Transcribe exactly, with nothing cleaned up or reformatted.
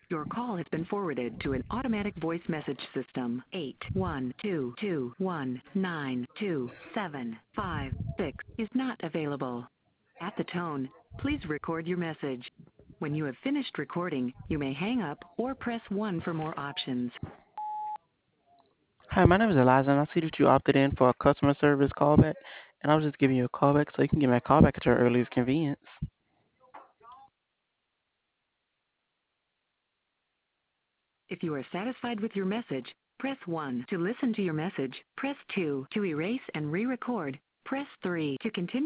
Your call has been forwarded to an automatic voice message system. Eight one two two one nine two seven five six is not available. At the tone, please record your message. When you have finished recording, you may hang up or press one for more options. Hi, my name is Eliza, and I see that you opted in for a customer service callback, and I was just giving you a callback so you can give me a callback at your earliest convenience. If you are satisfied with your message, press one. To listen to your message, press two. To erase and re-record, press three. To continue